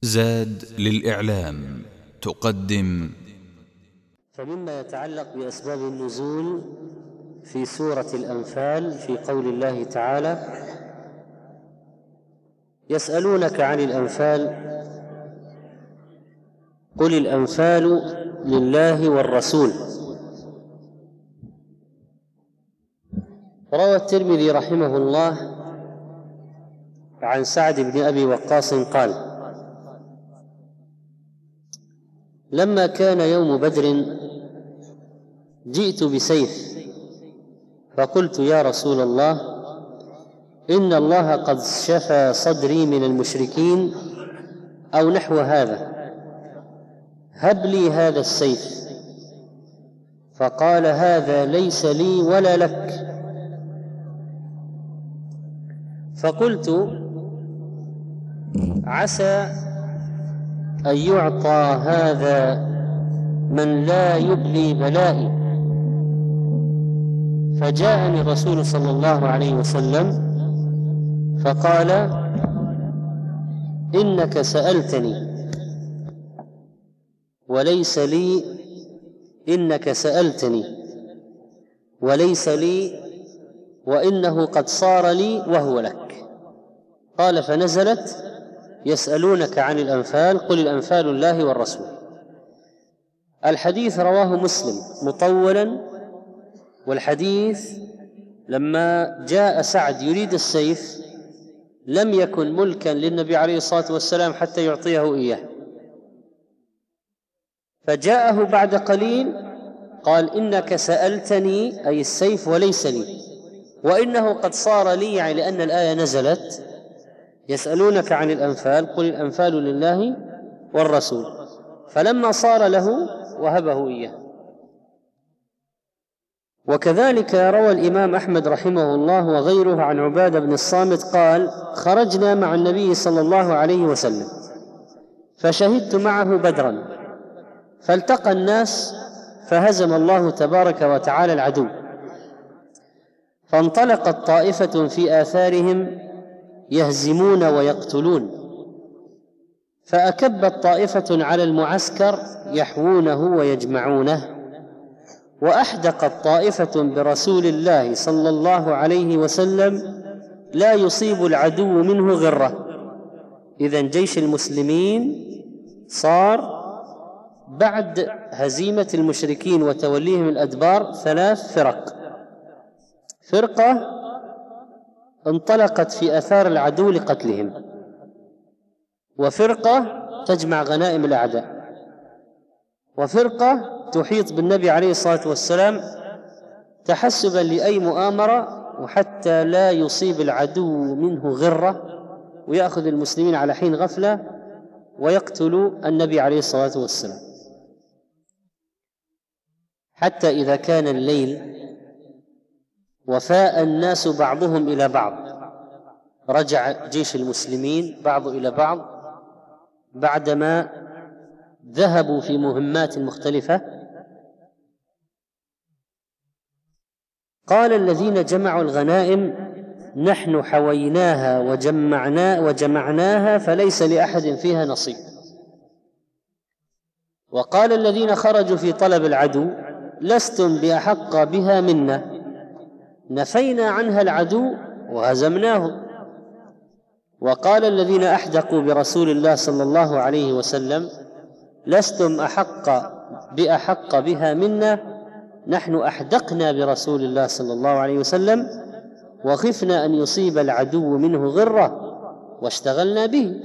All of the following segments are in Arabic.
زاد للإعلام تقدم. فمما يتعلق بأسباب النزول في سورة الأنفال في قول الله تعالى: يسألونك عن الأنفال قل الأنفال لله والرسول. روى الترمذي رحمه الله عن سعد بن أبي وقاص قال: لما كان يوم بدر جئت بسيف فقلت: يا رسول الله، إن الله قد شفى صدري من المشركين أو نحو هذا، هب لي هذا السيف. فقال: هذا ليس لي ولا لك. فقلت: عسى أن يعطى هذا من لا يبلي بلائي. فجاءني الرسول صلى الله عليه وسلم فقال: إنك سألتني وليس لي، إنك سألتني وليس لي، وإنه قد صار لي وهو لك. قال: فنزلت: يسألونك عن الأنفال قل الأنفال لله والرسول. الحديث رواه مسلم مطولا، والحديث لما جاء سعد يريد السيف لم يكن ملكا للنبي عليه الصلاة والسلام حتى يعطيه إياه، فجاءه بعد قليل قال: إنك سألتني أي السيف وليس لي، وإنه قد صار لي، يعني لأن الآية نزلت: يسألونك عن الأنفال قل الأنفال لله والرسول. فلما صار له وهبه إياه. وكذلك روى الإمام أحمد رحمه الله وغيره عن عبادة بن الصامت قال: خرجنا مع النبي صلى الله عليه وسلم فشهدت معه بدرا، فالتقى الناس فهزم الله تبارك وتعالى العدو، فانطلقت طائفة في آثارهم يهزمون ويقتلون، فأكبت طائفة على المعسكر يحوونه ويجمعونه، وأحدقت طائفة برسول الله صلى الله عليه وسلم لا يصيب العدو منه غرة. إذن جيش المسلمين صار بعد هزيمة المشركين وتوليهم الأدبار 3 فرق: فرقة انطلقت في آثار العدو لقتلهم، وفرقة تجمع غنائم الأعداء، وفرقة تحيط بالنبي عليه الصلاة والسلام تحسبا لأي مؤامرة وحتى لا يصيب العدو منه غرة ويأخذ المسلمين على حين غفلة ويقتل النبي عليه الصلاة والسلام. حتى إذا كان الليل وفاء الناس بعضهم إلى بعض، رجع جيش المسلمين بعض إلى بعض بعدما ذهبوا في مهمات مختلفة. قال الذين جمعوا الغنائم: نحن حويناها وجمعناها فليس لأحد فيها نصيب. وقال الذين خرجوا في طلب العدو: لستم بأحق بها منا، نفينا عنها العدو وهزمناهم. وقال الذين أحدقوا برسول الله صلى الله عليه وسلم: لستم بأحق بها منا، نحن أحدقنا برسول الله صلى الله عليه وسلم وخفنا أن يصيب العدو منه غرة واشتغلنا به.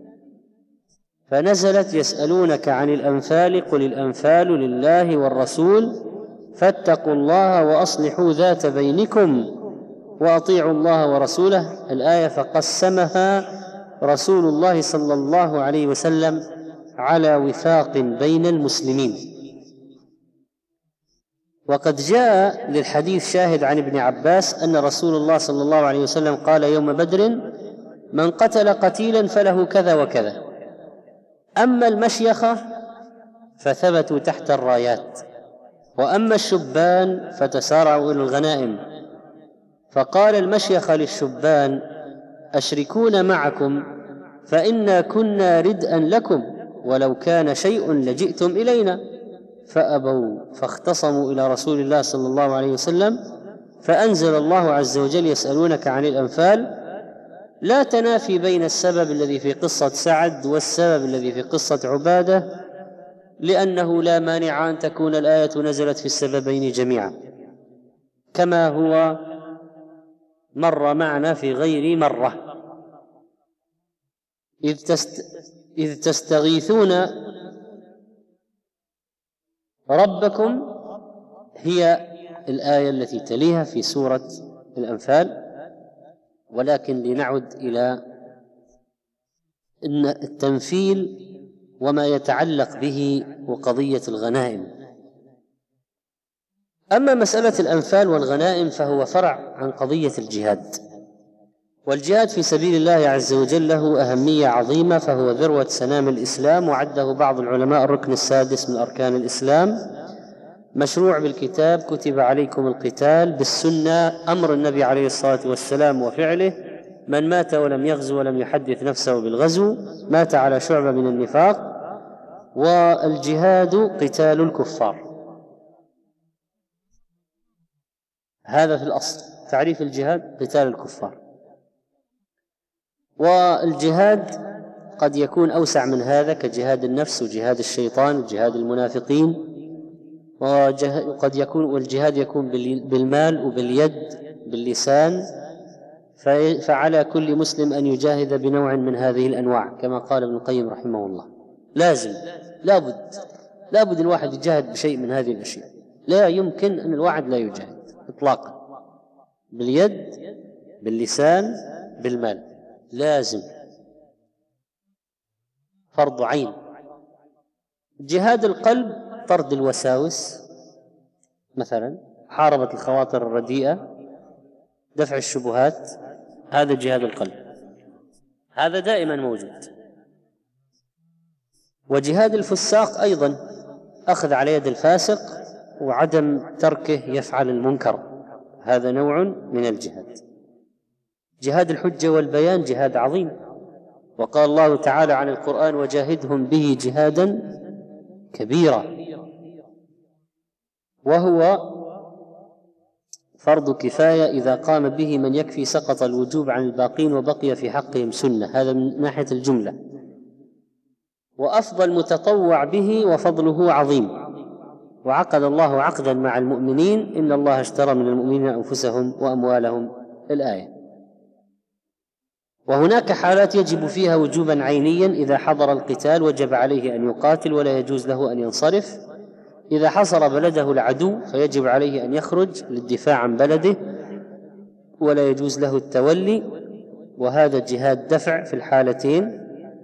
فنزلت: يسألونك عن الأنفال قل الأنفال لله والرسول فاتقوا الله وأصلحوا ذات بينكم وأطيعوا الله ورسوله. الآية. فقسمها رسول الله صلى الله عليه وسلم على وفاق بين المسلمين. وقد جاء للحديث شاهد عن ابن عباس أن رسول الله صلى الله عليه وسلم قال يوم بدر: من قتل قتيلا فله كذا وكذا. أما المشيخة فثبتوا تحت الرايات، وأما الشبان فتسارعوا إلى الغنائم. فقال المشيخة للشبان: أشركون معكم فإنا كنا ردءا لكم ولو كان شيء لجئتم إلينا فأبوا فاختصموا إلى رسول الله صلى الله عليه وسلم، فأنزل الله عز وجل: يسألونك عن الأنفال. لا تنافي بين السبب الذي في قصة سعد والسبب الذي في قصة عبادة، لأنه لا مانع أن تكون الآية نزلت في السببين جميعا، كما هو مر معنا في غير مرة. إذ تستغيثون ربكم هي الآية التي تليها في سورة الأنفال. ولكن لنعد إلى التنفيل وما يتعلق به وقضية الغنائم. أما مسألة الأنفال والغنائم فهو فرع عن قضية الجهاد، والجهاد في سبيل الله عز وجل له أهمية عظيمة، فهو ذروة سنام الإسلام، وعده بعض العلماء الركن السادس من أركان الإسلام، مشروع بالكتاب، كتب عليكم القتال، بالسنة أمر النبي عليه الصلاة والسلام وفعله: من مات ولم يغزو ولم يحدث نفسه بالغزو مات على شعبة من النفاق. والجهاد قتال الكفار، هذا في الأصل تعريف الجهاد: قتال الكفار. والجهاد قد يكون أوسع من هذا، كجهاد النفس وجهاد الشيطان وجهاد المنافقين، وقد يكون والجهاد يكون بالمال وباليد باللسان، فعلى كل مسلم أن يجاهد بنوع من هذه الأنواع، كما قال ابن القيم رحمه الله. لازم لابد الواحد يجاهد بشيء من هذه الأشياء، لا يمكن أن الواحد لا يجاهد إطلاقا، باليد باللسان بالمال، لازم فرض عين. جهاد القلب طرد الوساوس مثلا، محاربة الخواطر الرديئة، دفع الشبهات، هذا جهاد القلب، هذا دائما موجود. وجهاد الفساق أيضا أخذ على يد الفاسق وعدم تركه يفعل المنكر، هذا نوع من الجهاد. جهاد الحجة والبيان جهاد عظيم، وقال الله تعالى عن القرآن: وجاهدهم به جهادا كبيرا، وهو فرض كفاية إذا قام به من يكفي سقط الوجوب عن الباقين وبقي في حقهم سنة، هذا من ناحية الجملة. وأفضل متطوع به وفضله عظيم. وعقد الله عقدا مع المؤمنين: إن الله اشترى من المؤمنين أنفسهم وأموالهم، الآية. وهناك حالات يجب فيها وجوبا عينيا: إذا حضر القتال وجب عليه أن يقاتل ولا يجوز له أن ينصرف. إذا حصر بلده العدو فيجب عليه أن يخرج للدفاع عن بلده ولا يجوز له التولي، وهذا جهاد دفع في الحالتين،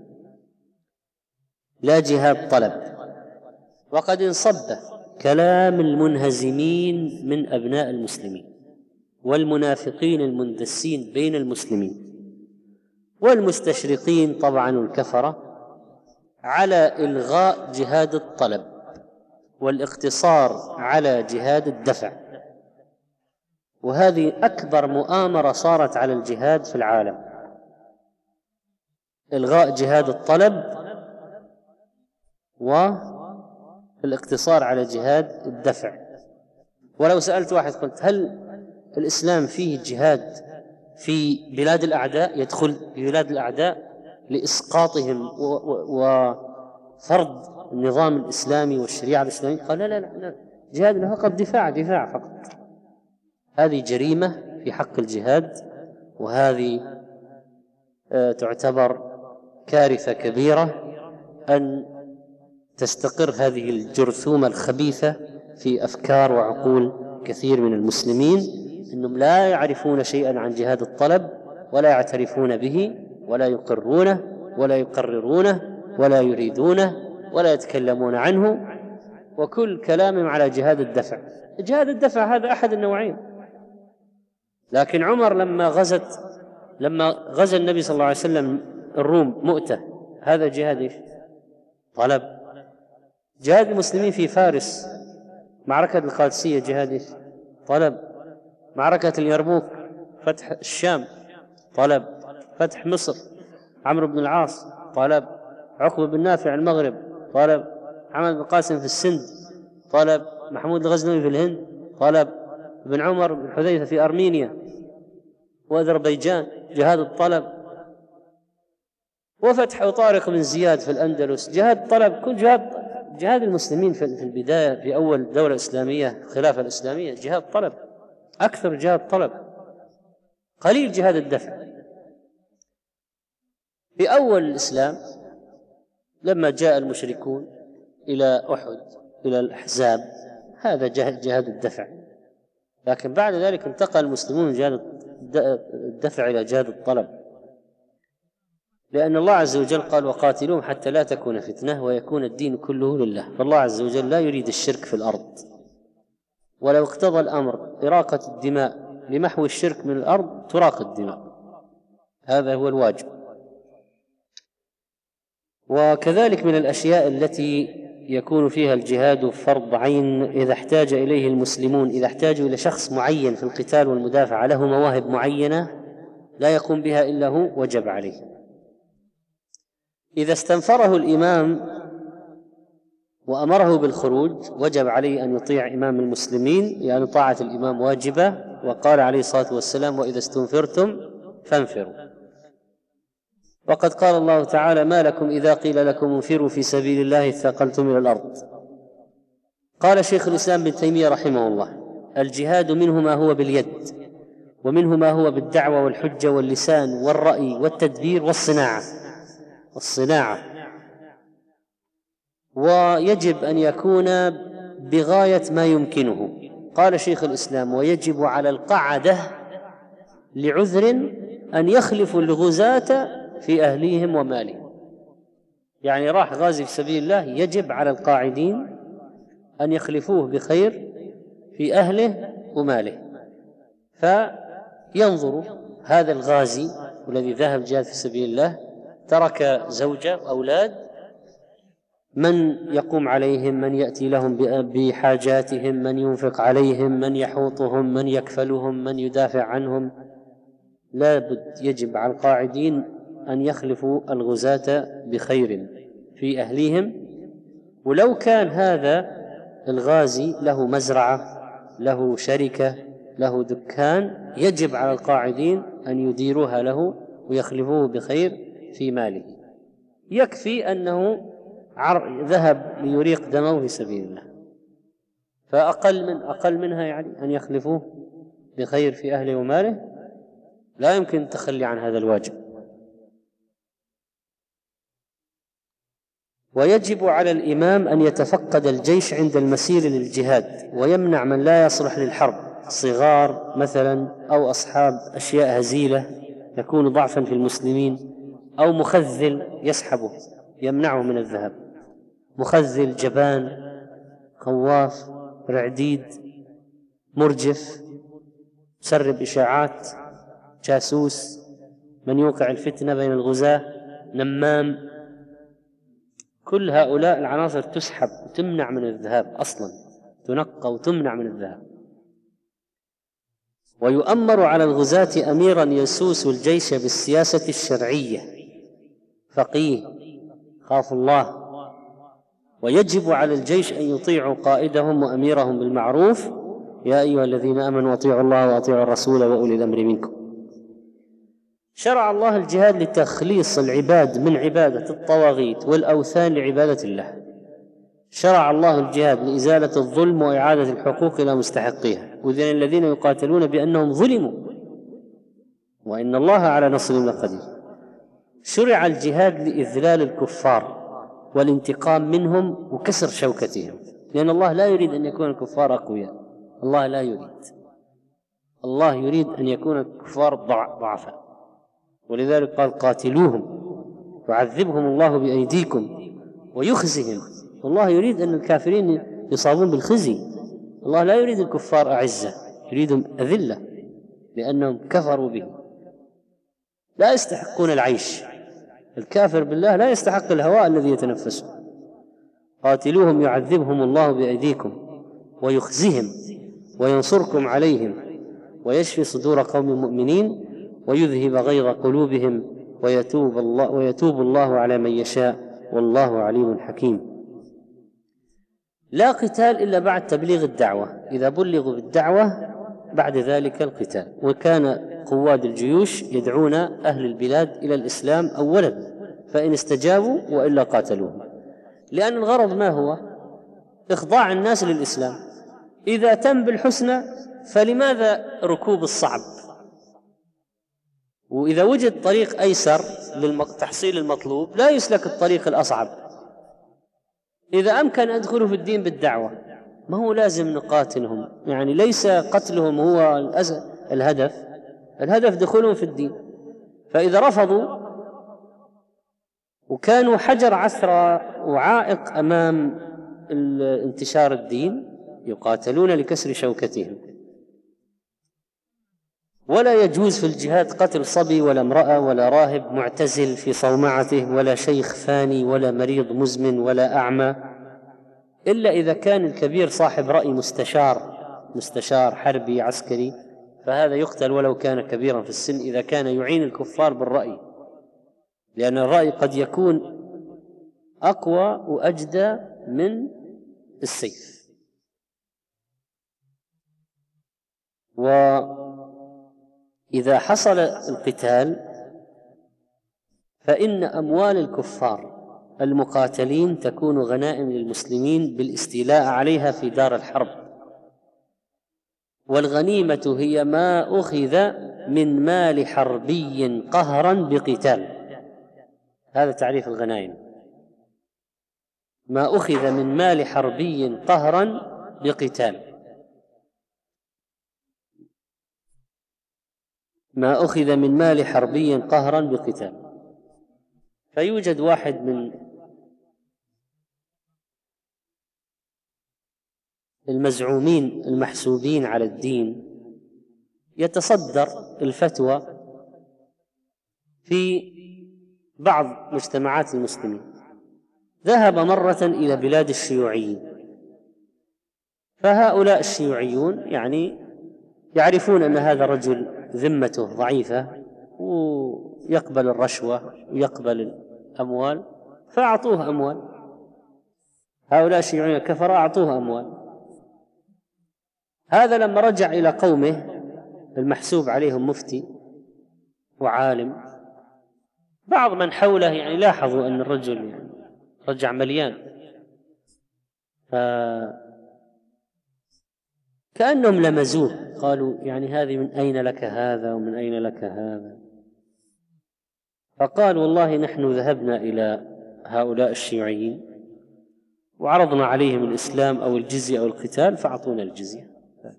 لا جهاد طلب. وقد انصب كلام المنهزمين من أبناء المسلمين والمنافقين المندسين بين المسلمين والمستشرقين طبعا الكفرة على إلغاء جهاد الطلب والاقتصار على جهاد الدفع، وهذه أكبر مؤامرة صارت على الجهاد في العالم: إلغاء جهاد الطلب والاقتصار على جهاد الدفع. ولو سألت واحد قلت: هل الإسلام فيه جهاد في بلاد الأعداء، يدخل في بلاد الأعداء لإسقاطهم وفرض النظام الإسلامي والشريعة الإسلامية؟ قال: لا، جهاد له فقط دفاع فقط. هذه جريمة في حق الجهاد، وهذه تعتبر كارثة كبيرة أن تستقر هذه الجرثومة الخبيثة في أفكار وعقول كثير من المسلمين، أنهم لا يعرفون شيئا عن جهاد الطلب ولا يعترفون به ولا يقرونه ولا يقررونه ولا يريدونه ولا يتكلمون عنه، وكل كلامهم على جهاد الدفع. جهاد الدفع هذا أحد النوعين. لكن عمر لما غزا النبي صلى الله عليه وسلم الروم مؤتة، هذا جهاد إيش؟ طلب. جهاد المسلمين في فارس، معركة القادسية، جهاد إيش؟ طلب. معركة اليرموك، فتح الشام، طلب. فتح مصر، عمرو بن العاص طلب، عقبة بن نافع المغرب طلب، محمد بن قاسم في السند طلب، محمود الغزنوي في الهند طلب، ابن عمر بن حذيفة في أرمينيا وأذربيجان جهاد الطلب، وفتح وطارق بن زياد في الأندلس جهاد طلب. كل جهاد المسلمين في البداية في أول دولة إسلامية الخلافة الإسلامية جهاد طلب، أكثر جهاد طلب، قليل جهاد الدفع. في أول الإسلام لما جاء المشركون إلى أحد إلى الأحزاب هذا جهاد الدفع، لكن بعد ذلك انتقل المسلمون من جهاد الدفع إلى جهاد الطلب، لأن الله عز وجل قال وقاتلوهم حتى لا تكون فتنة ويكون الدين كله لله. فالله عز وجل لا يريد الشرك في الأرض، ولو اقتضى الأمر إراقة الدماء لمحو الشرك من الأرض تراق الدماء، هذا هو الواجب. وكذلك من الأشياء التي يكون فيها الجهاد فرض عين إذا احتاج إليه المسلمون، إذا احتاجوا إلى شخص معين في القتال والمدافعة له مواهب معينة لا يقوم بها إلا هو وجب عليه. إذا استنفره الإمام وأمره بالخروج وجب عليه أن يطيع إمام المسلمين، لأن طاعة الإمام واجبة، وقال عليه الصلاة والسلام وإذا استنفرتم فانفروا. وقد قال الله تعالى ما لكم إذا قيل لكم انفروا في سبيل الله اثاقلتم إلى الأرض. قال شيخ الإسلام ابن تيمية رحمه الله الجهاد منه ما هو باليد، ومنه ما هو بالدعوة والحجة واللسان والرأي والتدبير والصناعة، ويجب أن يكون بغاية ما يمكنه. قال شيخ الإسلام ويجب على القعدة لعذر أن يخلفوا الغزاة في أهليهم ومالهم. يعني راح غازي في سبيل الله يجب على القاعدين أن يخلفوه بخير في أهله وماله، فينظروا هذا الغازي والذي ذهب جهاد في سبيل الله ترك زوجة وأولاد، من يقوم عليهم، من يأتي لهم بحاجاتهم، من ينفق عليهم، من يحوطهم، من يكفلهم، من يدافع عنهم. لا بد يجب على القاعدين أن يخلفوا الغزاة بخير في أهليهم. ولو كان هذا الغازي له مزرعة، له شركة، له دكان، يجب على القاعدين أن يديروها له ويخلفوه بخير في ماله. يكفي أنه ذهب ليريق دمه في سبيل الله، فأقل منها يعني أن يخلفوه بخير في أهله وماله، لا يمكن التخلي عن هذا الواجب. ويجب على الإمام أن يتفقد الجيش عند المسير للجهاد، ويمنع من لا يصلح للحرب، صغار مثلا أو أصحاب أشياء هزيلة يكون ضعفا في المسلمين، أو مخذل يسحبه يمنعه من الذهاب، مخذل، جبان، خواف، رعديد، مرجف، مسرب إشاعات، جاسوس، من يوقع الفتنة بين الغزاة، نمام، كل هؤلاء العناصر تسحب وتمنع من الذهاب أصلا، تنقى وتمنع من الذهاب. ويؤمر على الغزاة أميرا يسوس الجيش بالسياسة الشرعية، فقيه خاف الله. ويجب على الجيش أن يطيعوا قائدهم وأميرهم بالمعروف، يا أيها الذين آمنوا أطيعوا الله وأطيعوا الرسول وأولي الأمر منكم. شرع الله الجهاد لتخليص العباد من عبادة الطواغيت والأوثان لعبادة الله. شرع الله الجهاد لإزالة الظلم وإعادة الحقوق إلى مستحقيها، وذين الذين يقاتلون بأنهم ظلموا وإن الله على نصرهم لقدير. شرع الجهاد لإذلال الكفار والانتقام منهم وكسر شوكتهم، لأن الله لا يريد أن يكون الكفار أقوياء، الله لا يريد، الله يريد أن يكون الكفار ضعفاء، ولذلك قال قاتلوهم يعذبهم الله بأيديكم ويخزهم. الله يريد أن الكافرين يصابون بالخزي، الله لا يريد الكفار أعزة، يريدهم أذلة لأنهم كفروا به، لا يستحقون العيش. الكافر بالله لا يستحق الهواء الذي يتنفسه. قاتلوهم يعذبهم الله بأيديكم ويخزهم وينصركم عليهم ويشفي صدور قوم مؤمنين ويذهب غيظ قلوبهم ويتوب الله على من يشاء والله عليم حكيم. لا قتال إلا بعد تبليغ الدعوة، إذا بلغوا بالدعوة بعد ذلك القتال. وكان قواد الجيوش يدعون أهل البلاد إلى الإسلام أولا، فإن استجابوا وإلا قاتلوهم، لأن الغرض ما هو؟ إخضاع الناس للإسلام. إذا تم بالحسنى فلماذا ركوب الصعب؟ وإذا وجد طريق أيسر لتحصيل المطلوب لا يسلك الطريق الأصعب. إذا أمكن أدخلوا في الدين بالدعوة ما هو لازم نقاتلهم، يعني ليس قتلهم هو الهدف دخولهم في الدين. فإذا رفضوا وكانوا حجر عثرة وعائق أمام انتشار الدين يقاتلون لكسر شوكتهم. ولا يجوز في الجهاد قتل صبي ولا امرأة ولا راهب معتزل في صومعته ولا شيخ فاني ولا مريض مزمن ولا أعمى، إلا إذا كان الكبير صاحب رأي مستشار حربي عسكري، فهذا يقتل ولو كان كبيرا في السن إذا كان يعين الكفار بالرأي، لأن الرأي قد يكون أقوى وأجدى من السيف. وإذا حصل القتال فإن أموال الكفار المقاتلين تكون غنائم للمسلمين بالاستيلاء عليها في دار الحرب. والغنيمة هي ما أخذ من مال حربي قهرا بقتال، هذا تعريف الغنائم، ما أخذ من مال حربي قهرا بقتال، ما أخذ من مال حربي قهرا بقتال. فيوجد واحد من المزعومين المحسوبين على الدين يتصدر الفتوى في بعض مجتمعات المسلمين، ذهب مرة إلى بلاد الشيوعيين، فهؤلاء الشيوعيون يعني يعرفون أن هذا رجل ذمته ضعيفة ويقبل الرشوة ويقبل الأموال، فأعطوه أموال. هؤلاء الشيوعيين الكفرة أعطوه أموال. هذا لما رجع إلى قومه المحسوب عليهم مفتي وعالم، بعض من حوله يعني لاحظوا أن الرجل يعني رجع مليان، كأنهم لمزوه، قالوا يعني هذه من أين لك هذا ومن أين لك هذا؟ فقال والله نحن ذهبنا إلى هؤلاء الشيوعيين وعرضنا عليهم الإسلام أو الجزية أو القتال فأعطونا الجزية.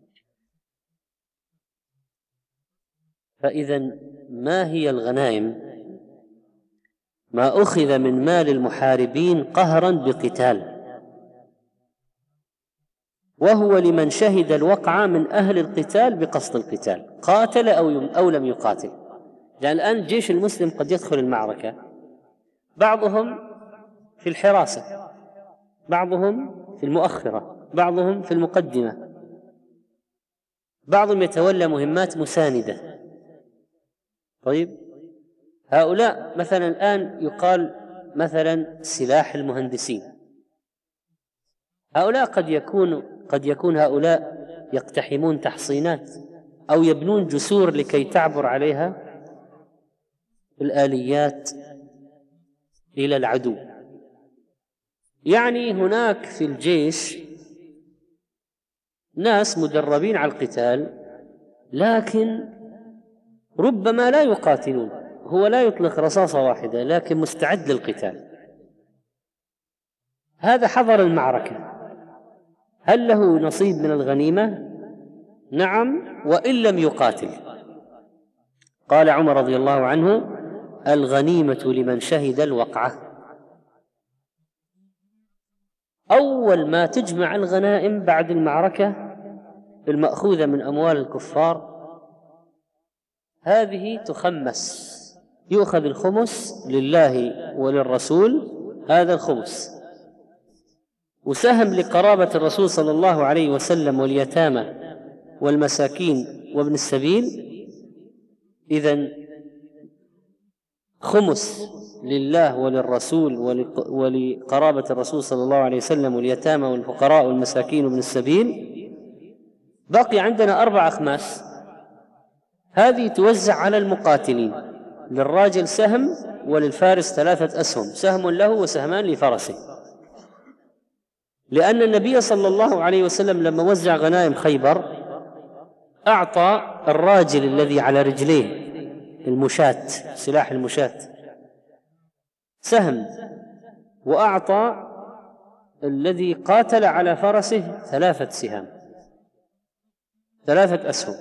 فإذا ما هي الغنائم؟ ما أخذ من مال المحاربين قهرا بقتال، وهو لمن شهد الوقعة من أهل القتال بقصد القتال، قاتل أو لم يقاتل. لأن الآن الجيش المسلم قد يدخل المعركة، بعضهم في الحراسة، بعضهم في المؤخرة، بعضهم في المقدمة، بعضهم يتولى مهمات مساندة. طيب هؤلاء مثلا الآن يقال مثلا سلاح المهندسين، هؤلاء قد يكون هؤلاء يقتحمون تحصينات أو يبنون جسور لكي تعبر عليها الآليات إلى العدو. يعني هناك في الجيش ناس مدربين على القتال لكن ربما لا يقاتلون، هو لا يطلق رصاصة واحدة لكن مستعد للقتال. هذا حضر المعركة، هل له نصيب من الغنيمة؟ نعم، وإن لم يقاتل. قال عمر رضي الله عنه الغنيمة لمن شهد الوقعة. أول ما تجمع الغنائم بعد المعركة المأخوذة من أموال الكفار هذه تخمس، يؤخذ الخمس لله وللرسول، هذا الخمس، وسهم لقرابة الرسول صلى الله عليه وسلم واليتامى والمساكين وابن السبيل. إذن خمس لله وللرسول ولقرابة الرسول صلى الله عليه وسلم واليتامى والفقراء والمساكين وابن السبيل، بقي عندنا 4 أخماس. هذه توزع على المقاتلين، للراجل سهم وللفارس 3 أسهم، سهم له وسهمان لفرسه، لأن النبي صلى الله عليه وسلم لما وزع غنائم خيبر أعطى الراجل الذي على رجليه المشاة، سلاح المشاة، سهم، وأعطى الذي قاتل على فرسه 3 سهام، 3 أسهم،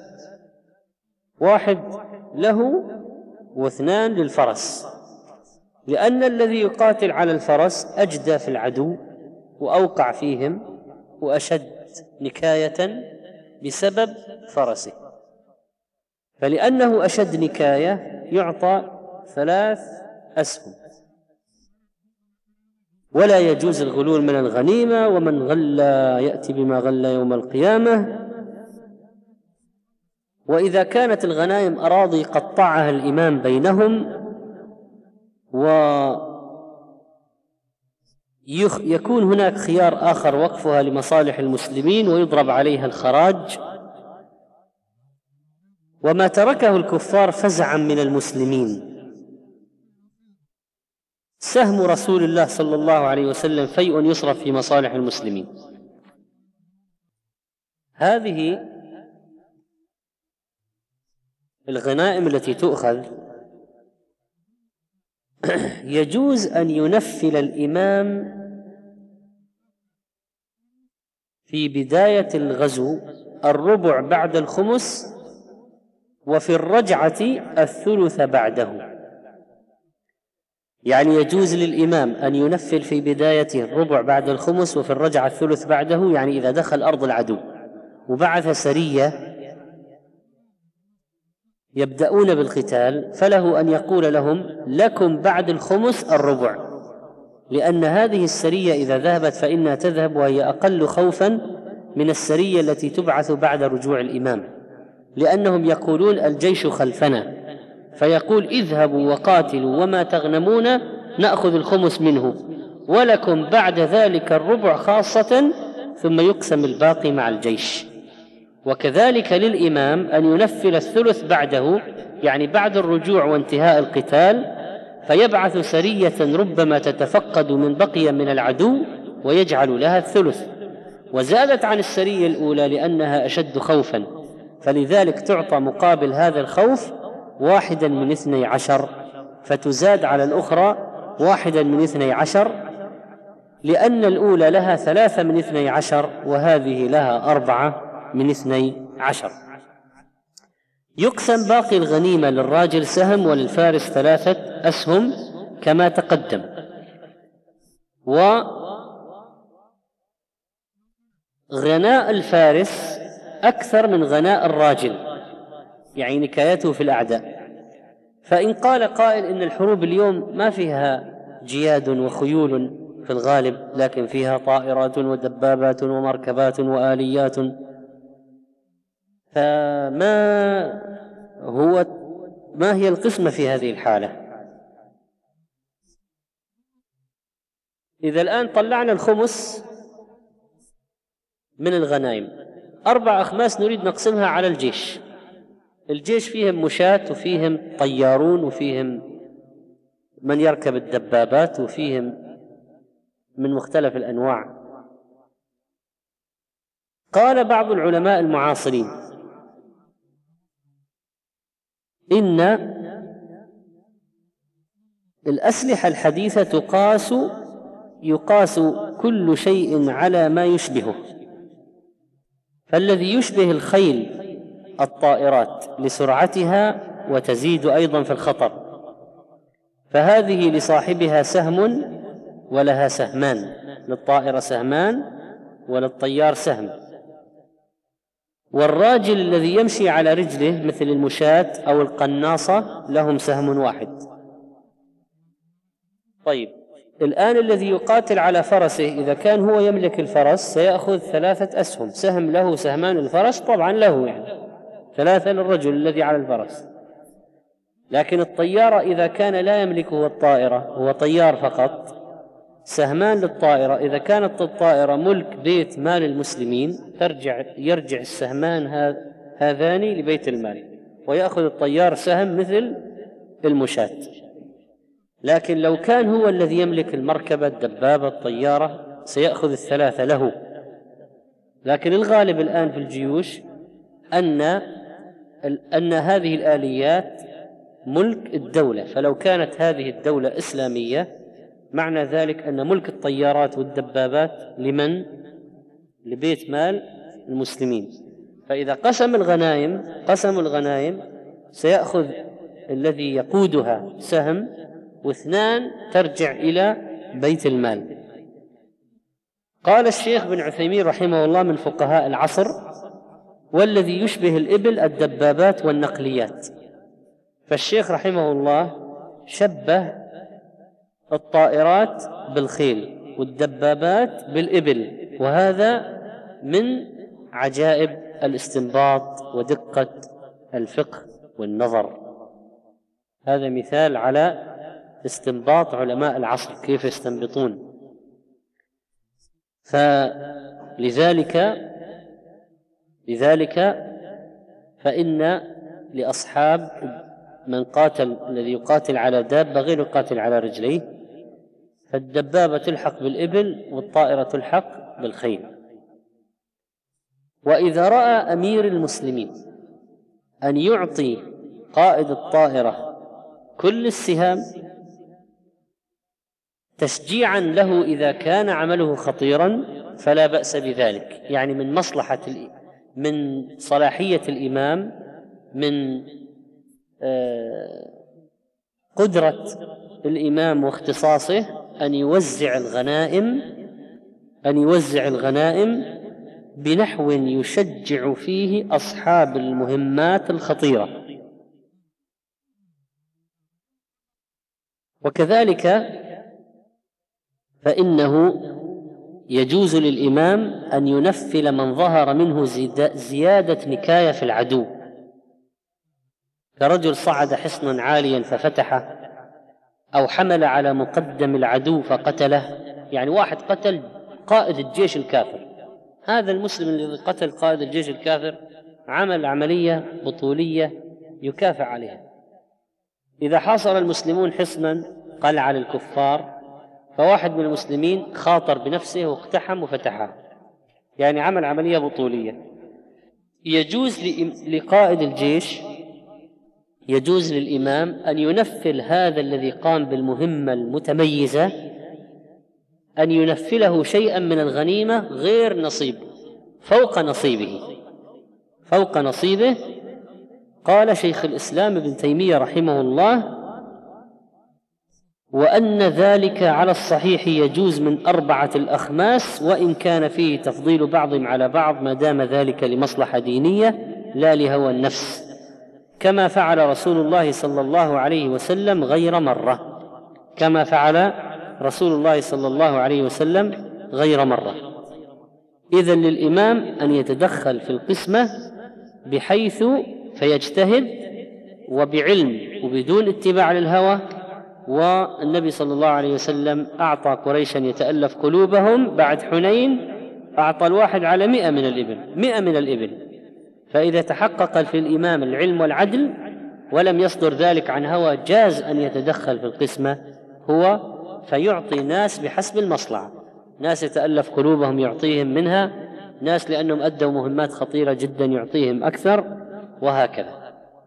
1 له و2 للفرس، لأن الذي يقاتل على الفرس أجدى في العدو وأوقع فيهم وأشد نكاية بسبب فرسه، فلأنه أشد نكاية يعطى 3 أسهم. ولا يجوز الغلول من الغنيمة، ومن غلى يأتي بما غلى يوم القيامة. وإذا كانت الغنائم أراضي قطعها الإمام بينهم ويكون هناك خيار آخر وقفها لمصالح المسلمين ويضرب عليها الخراج، وما تركه الكفار فزعا من المسلمين. سهم رسول الله صلى الله عليه وسلم فيء يصرف في مصالح المسلمين. هذه الغنائم التي تؤخذ يجوز أن ينفل الإمام في بداية الغزو 1/4 بعد الخمس، وفي الرجعة 1/3 بعده. يعني يجوز للإمام أن ينفل في بدايته 1/4 بعد الخمس، وفي الرجعة 1/3 بعده، يعني إذا دخل أرض العدو وبعث سرية يبدأون بالقتال، فله أن يقول لهم لكم بعد الخمس 1/4، لأن هذه السرية إذا ذهبت فإنها تذهب وهي أقل خوفا من السرية التي تبعث بعد رجوع الإمام، لأنهم يقولون الجيش خلفنا، فيقول اذهبوا وقاتلوا وما تغنمون نأخذ الخمس منه، ولكم بعد ذلك 1/4 خاصة، ثم يقسم الباقي مع الجيش. وكذلك للإمام أن ينفل 1/3 بعده، يعني بعد الرجوع وانتهاء القتال، فيبعث سرية ربما تتفقد من بقي من العدو ويجعل لها 1/3، وزادت عن السرية الأولى لأنها أشد خوفا، فلذلك تعطى مقابل هذا الخوف 1 من 12، فتزاد على الأخرى 1 من 12، لأن الأولى لها 3 من 12 وهذه لها 4 من 12. يقسم باقي الغنيمة للراجل سهم وللفارس 3 أسهم كما تقدم. وغناء الفارس أكثر من غناء الراجل، يعني نكايته في الأعداء. فإن قال قائل إن الحروب اليوم ما فيها جياد وخيول في الغالب، لكن فيها طائرات ودبابات ومركبات وآليات، ما هي القسمة في هذه الحالة؟ إذا الآن طلعنا الخمس من الغنائم، 4 أخماس نريد نقسمها على الجيش. الجيش فيهم مشاة وفيهم طيارون وفيهم من يركب الدبابات وفيهم من مختلف الأنواع. قال بعض العلماء المعاصرين إن الأسلحة الحديثة يقاس كل شيء على ما يشبهه، فالذي يشبه الخيل الطائرات لسرعتها وتزيد أيضا في الخطر، فهذه لصاحبها سهم ولها سهمان، للطائرة سهمان وللطيار سهم. والراجل الذي يمشي على رجله مثل المشاة أو القناصة لهم سهم 1. طيب الآن الذي يقاتل على فرسه إذا كان هو يملك الفرس سيأخذ 3 أسهم، سهم له سهمان الفرس طبعا له، يعني 3 للرجل الذي على الفرس. لكن الطيارة إذا كان لا يملكه الطائرة، هو طيار فقط، سهمان للطائرة، إذا كانت الطائرة ملك بيت مال المسلمين يرجع السهمان هذان لبيت المال، ويأخذ الطيار سهم مثل المشاة. لكن لو كان هو الذي يملك المركبة، الدبابة، الطيارة، سيأخذ الثلاثة له. لكن الغالب الآن في الجيوش أن هذه الآليات ملك الدولة، فلو كانت هذه الدولة إسلامية معنى ذلك أن ملك الطيارات والدبابات لمن؟ لبيت مال المسلمين. فإذا قسموا الغنائم سيأخذ الذي يقودها سهم، واثنان ترجع إلى بيت المال. قال الشيخ بن عثيمين رحمه الله من فقهاء العصر: والذي يشبه الإبل الدبابات والنقليات. فالشيخ رحمه الله شبه الطائرات بالخيل والدبابات بالإبل، وهذا من عجائب الاستنباط ودقة الفقه والنظر. هذا مثال على استنباط علماء العصر كيف يستنبطون. لذلك فإن لأصحاب من قاتل، الذي يقاتل على دابة غير يقاتل على رجليه، فالدبابة تلحق بالإبل والطائرة تلحق بالخيل. وإذا رأى أمير المسلمين أن يعطي قائد الطائرة كل السهام تشجيعا له إذا كان عمله خطيرا فلا بأس بذلك، يعني من صلاحية الإمام، من قدرة الإمام واختصاصه أن يوزع الغنائم بنحو يشجع فيه أصحاب المهمات الخطيرة. وكذلك فإنه يجوز للإمام أن ينفل من ظهر منه زيادة نكاية في العدو، كرجل صعد حصنا عاليا ففتحه، أو حمل على مقدم العدو فقتله. يعني واحد قتل قائد الجيش الكافر، هذا المسلم الذي قتل قائد الجيش الكافر عمل عملية بطولية يكافئ عليها. إذا حاصر المسلمون حصنا قلعة للكفار، فواحد من المسلمين خاطر بنفسه واقتحم وفتحها، يعني عمل عملية بطولية. يجوز لقائد الجيش، يجوز للإمام أن ينفل هذا الذي قام بالمهمة المتميزة، أن ينفله شيئا من الغنيمة غير نصيب، فوق نصيبه. قال شيخ الإسلام ابن تيمية رحمه الله: وأن ذلك على الصحيح يجوز من 4 الأخماس، وإن كان فيه تفضيل بعضهم على بعض، ما دام ذلك لمصلحة دينية لا لهوى النفس، كما فعل رسول الله صلى الله عليه وسلم غير مرة. إذن للإمام أن يتدخل في القسمة بحيث فيجتهد وبعلم وبدون اتباع للهوى. والنبي صلى الله عليه وسلم أعطى قريشا يتألف قلوبهم بعد حنين، أعطى الواحد على 100 من الإبل. فإذا تحقق في الإمام العلم والعدل ولم يصدر ذلك عن هوى، جاز أن يتدخل في القسمة هو، فيعطي ناس بحسب المصلحة، ناس يتألف قلوبهم يعطيهم منها، ناس لأنهم أدوا مهمات خطيرة جدا يعطيهم أكثر، وهكذا.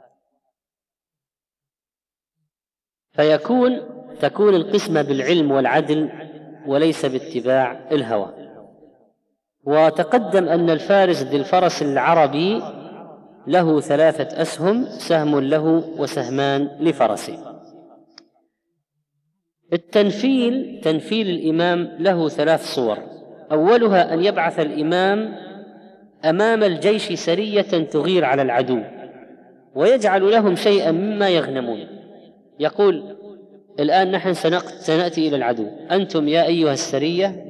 تكون القسمة بالعلم والعدل وليس باتباع الهوى. وتقدم أن الفارس ذي الفرس العربي له 3 أسهم، سهم له وسهمان لفرسه. تنفيل الإمام له 3 صور. أولها أن يبعث الإمام أمام الجيش سرية تغير على العدو، ويجعل لهم شيئا مما يغنمون، يقول: الآن نحن سنأتي إلى العدو، أنتم يا أيها السرية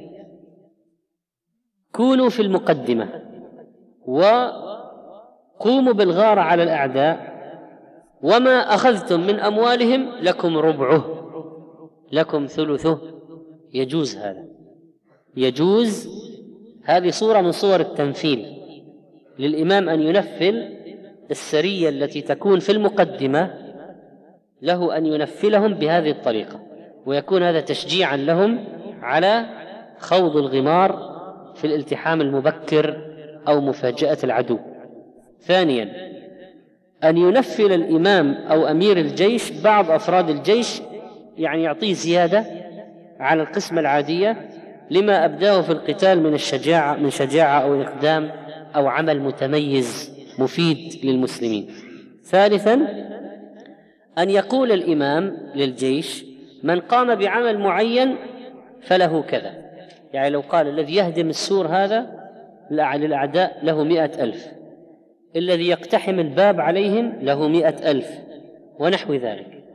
كونوا في المقدمة وقوموا بالغارة على الأعداء، وما أخذتم من أموالهم لكم ربعه لكم ثلثه. يجوز هذا، يجوز. هذه صورة من صور التنفيل، للإمام أن ينفل السرية التي تكون في المقدمة، له أن ينفلهم بهذه الطريقة، ويكون هذا تشجيعا لهم على خوض الغمار في الالتحام المبكر أو مفاجأة العدو. ثانيا، أن ينفل الإمام أو أمير الجيش بعض أفراد الجيش، يعني يعطيه زيادة على القسمة العادية لما أبداه في القتال من شجاعة أو إقدام أو عمل متميز مفيد للمسلمين. ثالثا، أن يقول الإمام للجيش: من قام بعمل معين فله كذا. يعني لو قال: الذي يهدم السور هذا للأعداء له 100,000، الذي يقتحم الباب عليهم له 100,000، ونحو ذلك.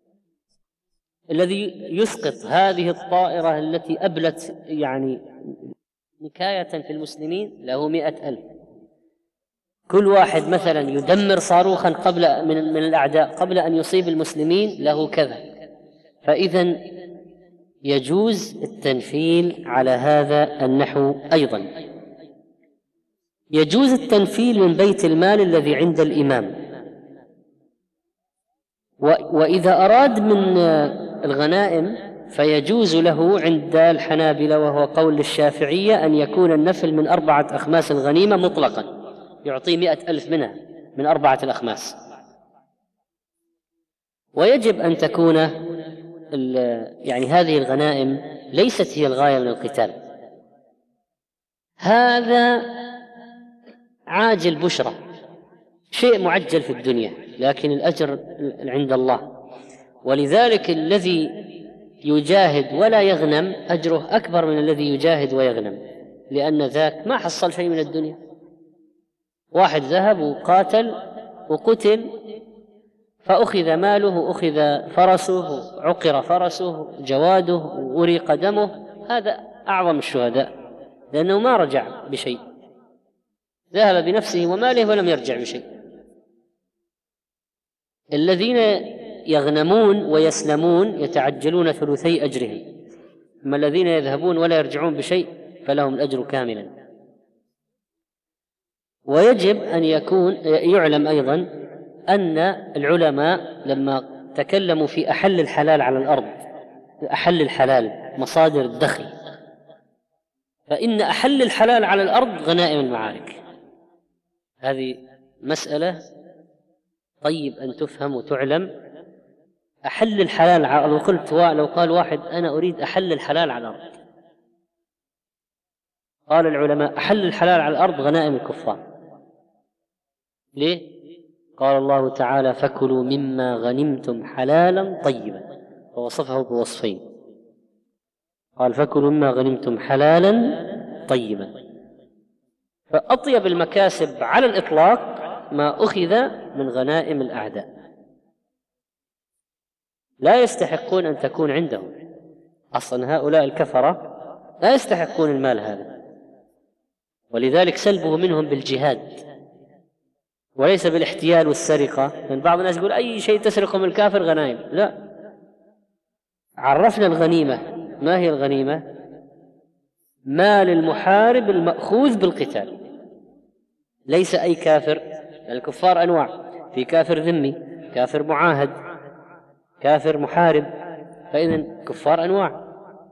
الذي يسقط هذه الطائرة التي أبلت يعني نكاية في المسلمين له 100,000. كل واحد مثلا يدمر صاروخا من الأعداء قبل أن يصيب المسلمين له كذا. فإذن يجوز التنفيل على هذا النحو. أيضا يجوز التنفيل من بيت المال الذي عند الإمام. وإذا أراد من الغنائم فيجوز له عند الحنابلة، وهو قول الشافعية، أن يكون النفل من 4 أخماس الغنيمة مطلقا، يعطي 100,000 منها من 4 الأخماس. ويجب أن تكون يعني هذه الغنائم ليست هي الغاية من القتال، هذا عاجل بشرى، شيء معجل في الدنيا، لكن الأجر عند الله. ولذلك الذي يجاهد ولا يغنم أجره أكبر من الذي يجاهد ويغنم، لأن ذاك ما حصل شيء من الدنيا. واحد ذهب وقاتل وقتل فأخذ ماله، أخذ فرسه، عقر فرسه، جواده، وأريق دمه، هذا أعظم الشهداء، لأنه ما رجع بشيء، ذهب بنفسه وماله ولم يرجع بشيء. الذين يغنمون ويسلمون يتعجلون ثلثي أجرهم، أما الذين يذهبون ولا يرجعون بشيء فلهم الأجر كاملا. ويجب أن يعلم أيضا أن العلماء لما تكلموا في أحل الحلال على الأرض، أحل الحلال مصادر الدخل، فإن أحل الحلال على الأرض غنائم المعارك. هذه مسألة طيب أن تفهم وتعلم. أحل الحلال لو قال واحد: أنا أريد أحل الحلال على الأرض، قال العلماء: أحل الحلال على الأرض غنائم الكفار. ليه؟ قال الله تعالى: فكلوا مما غنمتم حلالا طيبا، فوصفه بوصفين، قال: فكلوا مما غنمتم حلالا طيبا. فأطيب المكاسب على الإطلاق ما أخذ من غنائم الأعداء، لا يستحقون أن تكون عندهم أصلا. هؤلاء الكفرة لا يستحقون المال هذا، ولذلك سلبه منهم بالجهاد وليس بالاحتيال والسرقة. لأن بعض الناس يقول: أي شيء تسرقه من الكافر غنائم. لا، عرفنا الغنيمة. ما هي الغنيمة؟ مال المحارب المأخوذ بالقتال، ليس أي كافر. الكفار أنواع، في كافر ذمي، كافر معاهد، كافر محارب، فإذن كفار أنواع.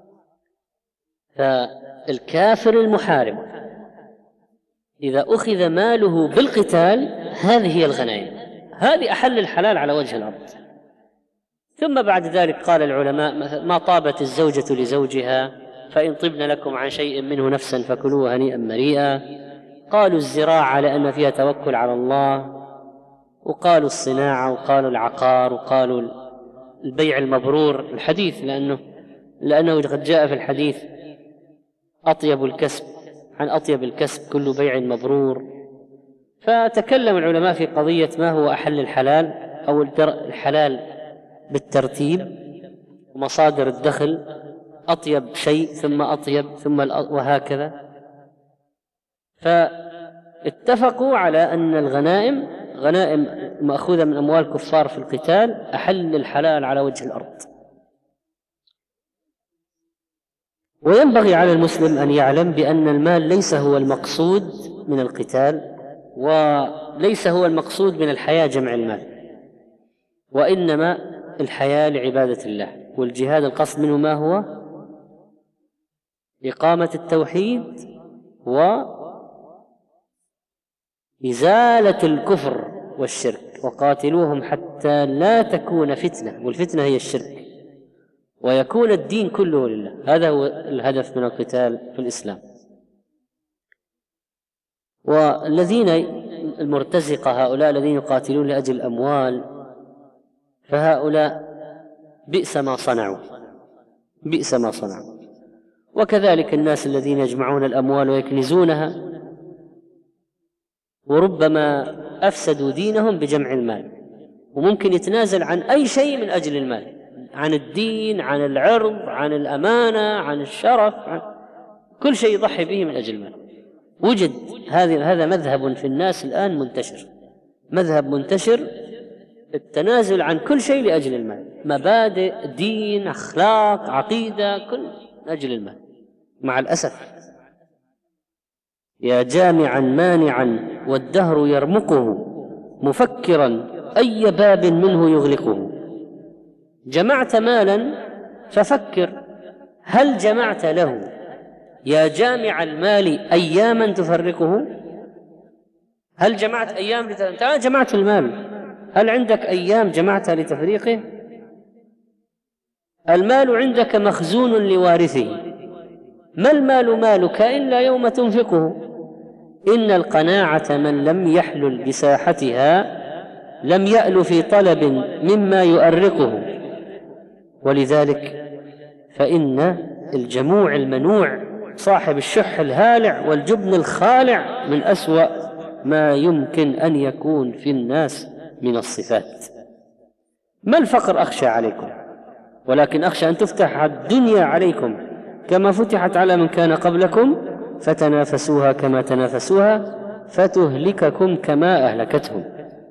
فالكافر المحارب إذا أخذ ماله بالقتال هذه هي الغنائم، هذه أحل الحلال على وجه الأرض. ثم بعد ذلك قال العلماء: ما طابت الزوجة لزوجها فإن طبن لكم عن شيء منه نفسا فكلوه هنيئا مريئا. قالوا الزراعة لأن فيها توكل على الله، وقالوا الصناعة، وقالوا العقار، وقالوا البيع المبرور، الحديث، لأنه قد جاء في الحديث: أطيب الكسب عن أطيب الكسب كل بيع مبرور. فتكلم العلماء في قضية ما هو أحل الحلال أو الحلال بالترتيب، ومصادر الدخل، أطيب شيء ثم أطيب ثم وهكذا. فاتفقوا على أن الغنائم غنائم مأخوذة من أموال كفار في القتال أحل الحلال على وجه الأرض. وينبغي على المسلم أن يعلم بأن المال ليس هو المقصود من القتال، وليس هو المقصود من الحياة جمع المال، وإنما الحياة لعبادة الله. والجهاد القصد منه ما هو؟ إقامة التوحيد وإزالة الكفر والشرك، وقاتلوهم حتى لا تكون فتنة، والفتنة هي الشرك، ويكون الدين كله لله. هذا هو الهدف من القتال في الإسلام. والذين المرتزقة هؤلاء الذين يقاتلون لأجل الأموال، فهؤلاء بئس ما صنعوا، بئس ما صنعوا. وكذلك الناس الذين يجمعون الأموال ويكنزونها، وربما أفسدوا دينهم بجمع المال، وممكن يتنازل عن أي شيء من أجل المال، عن الدين، عن العرض، عن الأمانة، عن الشرف، عن كل شيء يضحي به من أجل المال. وجد هذا مذهب في الناس الآن منتشر، مذهب منتشر، التنازل عن كل شيء لأجل المال، مبادئ، دين، أخلاق، عقيدة، كل من أجل المال. مع الأسف يا جامعا مانعا والدهر يرمقه، مفكرا أي باب منه يغلقه. جمعت مالا ففكر، هل جمعت له يا جامع المال أياما تفرقه؟ هل جمعت أيام أنت جمعت المال، هل عندك أيام جمعتها لتفريقه؟ المال عندك مخزون لوارثه، ما المال مالك إلا يوم تنفقه. إن القناعة من لم يحلل بساحتها لم يأل في طلب مما يؤرقه. ولذلك فإن الجموع المنوع صاحب الشح الهالع والجبن الخالع من أسوأ ما يمكن أن يكون في الناس من الصفات. ما الفقر أخشى عليكم، ولكن أخشى أن تفتح الدنيا عليكم كما فتحت على من كان قبلكم، فتنافسوها كما تنافسوها، فتهلككم كما أهلكتهم.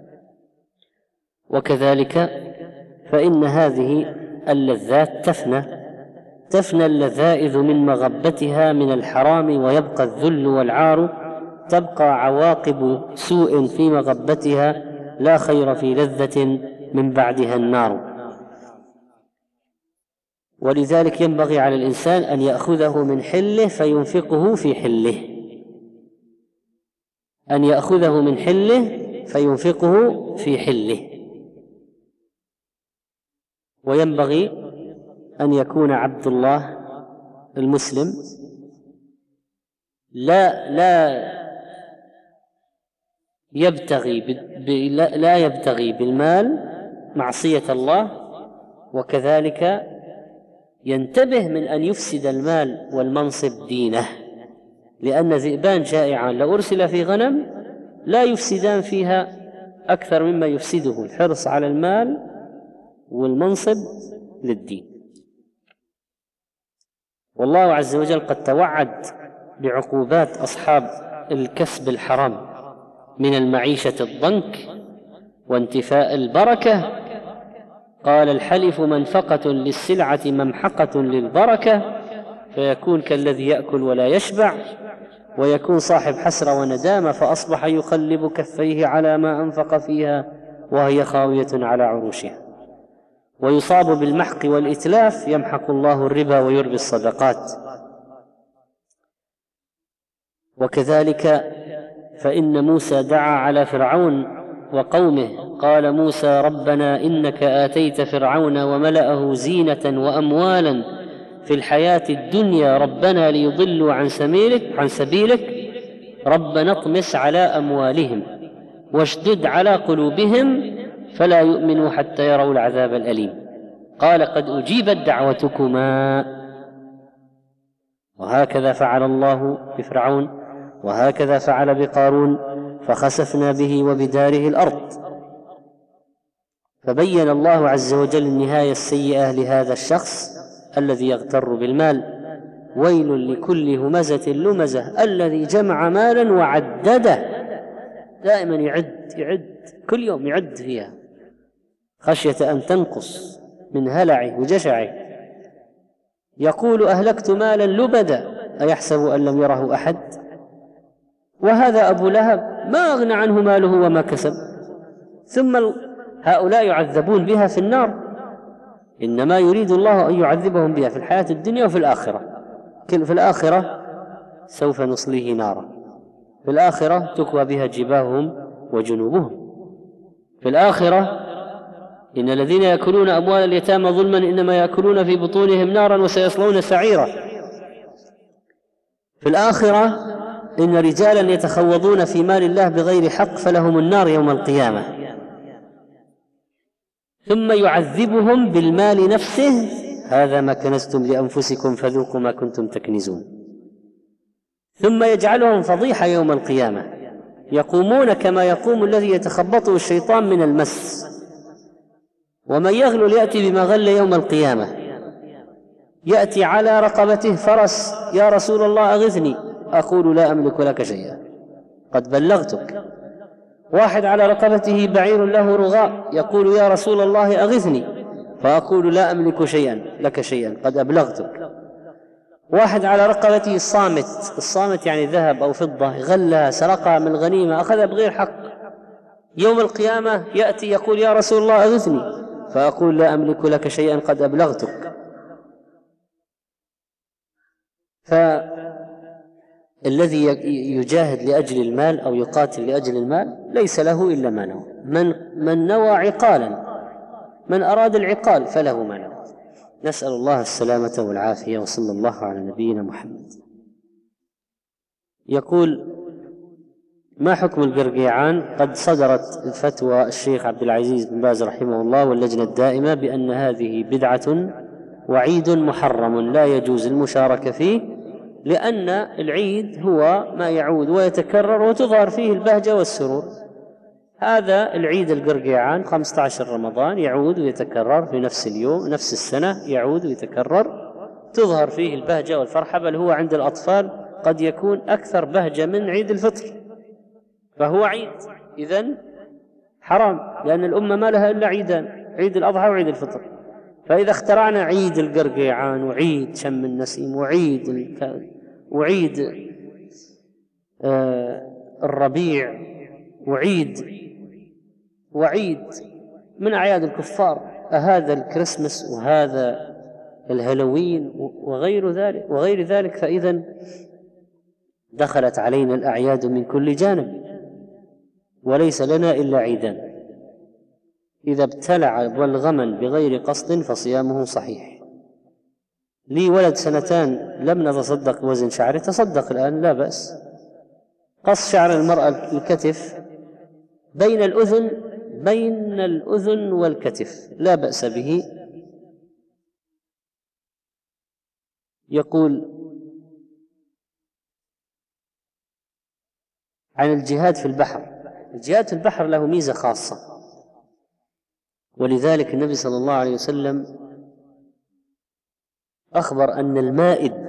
وكذلك فإن هذه اللذات تفنى اللذائذ من مغبتها من الحرام، ويبقى الذل والعار، تبقى عواقب سوء في مغبتها، لا خير في لذة من بعدها النار. ولذلك ينبغي على الإنسان أن يأخذه من حله فينفقه في حله، أن يأخذه من حله فينفقه في حله. وينبغي أن يكون عبد الله المسلم لا يبتغي بالمال معصية الله، وكذلك ينتبه من أن يفسد المال والمنصب دينه، لأن ذئبان جائعان لو أرسل في غنم لا يفسدان فيها أكثر مما يفسده الحرص على المال والمنصب للدين. والله عز وجل قد توعد بعقوبات أصحاب الكسب الحرام من المعيشة الضنك وانتفاء البركة. قال الحلف منفقة للسلعة ممحقة للبركة، فيكون كالذي يأكل ولا يشبع، ويكون صاحب حسرة وندامة فأصبح يقلب كفيه على ما أنفق فيها وهي خاوية على عروشها. ويصاب بالمحق والإتلاف، يمحق الله الربا ويربي الصدقات. وكذلك فإن موسى دعا على فرعون وقومه، قال موسى ربنا إنك آتيت فرعون وملأه زينة وأموالا في الحياة الدنيا، ربنا ليضلوا عن سبيلك، ربنا اطمس على أموالهم واشدد على قلوبهم فلا يؤمنوا حتى يروا العذاب الأليم. قال قد أجيبت دعوتكما. وهكذا فعل الله بفرعون، وهكذا فعل بقارون، فخسفنا به وبداره الأرض. فبين الله عز وجل النهاية السيئة لهذا الشخص الذي يغتر بالمال. ويل لكل همزة لمزة الذي جمع مالا وعدده دائما يعد كل يوم يعد فيها خشية أن تنقص من هلعه وجشعه. يقول أهلكت مالا لبدا أيحسب أن لم يره أحد. وهذا أبو لهب ما أغنى عنه ماله وما كسب. ثم هؤلاء يعذبون بها في النار، إنما يريد الله أن يعذبهم بها في الحياة الدنيا وفي الآخرة. في الآخرة سوف نصليه نارا، في الآخرة تكوى بها جباههم وجنوبهم. في الآخرة إن الذين يأكلون أموال اليتامى ظلما إنما يأكلون في بطونهم نارا وسيصلون سعيرا. في الآخرة إن رجالا يتخوضون في مال الله بغير حق فلهم النار يوم القيامة. ثم يعذبهم بالمال نفسه، هذا ما كنزتم لأنفسكم فذوقوا ما كنتم تكنزون. ثم يجعلهم فضيحة يوم القيامة، يقومون كما يقوم الذي يتخبطه الشيطان من المس. ومن يغلل يأتي بما غل يوم القيامة، يأتي على رقبته فرس: يا رسول الله أغثني، أقول لا أملك لك شيئا قد بلغتك. واحد على رقبته بعير له رغاء يقول: يا رسول الله أغثني، فأقول لا أملك لك شيئا قد أبلغتك. واحد على رقبته الصامت يعني ذهب أو فضة، غلها سرقها من الغنيمة أخذها بغير حق، يوم القيامة يأتي يقول: يا رسول الله أغثني، فأقول لا أملك لك شيئا قد أبلغتك. فالذي يجاهد لأجل المال أو يقاتل لأجل المال ليس له إلا ما نوى. من نوى عقالا، من أراد العقال فله ما نوى. نسأل الله السلامة والعافية، وصلى الله على نبينا محمد. يقول: ما حكم القرقيعان؟ قد صدرت الفتوى الشيخ عبد العزيز بن باز رحمه الله واللجنة الدائمة بأن هذه بدعة وعيد محرم لا يجوز المشاركة فيه، لأن العيد هو ما يعود ويتكرر وتظهر فيه البهجة والسرور. هذا العيد القرقيعان 15 رمضان يعود ويتكرر في نفس اليوم، نفس السنة يعود ويتكرر، تظهر فيه البهجة والفرحة، بل هو عند الأطفال قد يكون أكثر بهجة من عيد الفطر، فهو عيد إذن حرام، لأن الأمة ما لها إلا عيدان: عيد الأضحى وعيد الفطر. فإذا اخترعنا عيد القرقيعان وعيد شم النسيم وعيد الربيع وعيد من أعياد الكفار، هذا الكريسماس وهذا الهالوين وغير ذلك، فإذا دخلت علينا الأعياد من كل جانب وليس لنا إلا عيدان. إذا ابتلع والغمن بغير قصد فصيامه صحيح. لي ولد 2 لم نتصدق بوزن شعره، تصدق الآن لا بأس. قص شعر المرأة الكتف بين الأذن والكتف لا بأس به. يقول: عن الجهاد في البحر. الجهاد في البحر له ميزة خاصة، ولذلك النبي صلى الله عليه وسلم أخبر أن المائد،